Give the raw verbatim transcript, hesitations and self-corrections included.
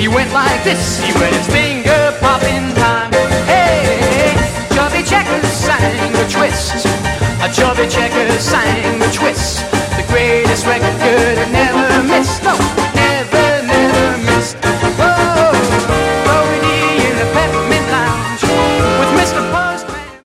He went like this, he went his finger popping time. Hey, Chubby Checker sang the twist. A Chubby Checker sang the twist. The greatest record could have never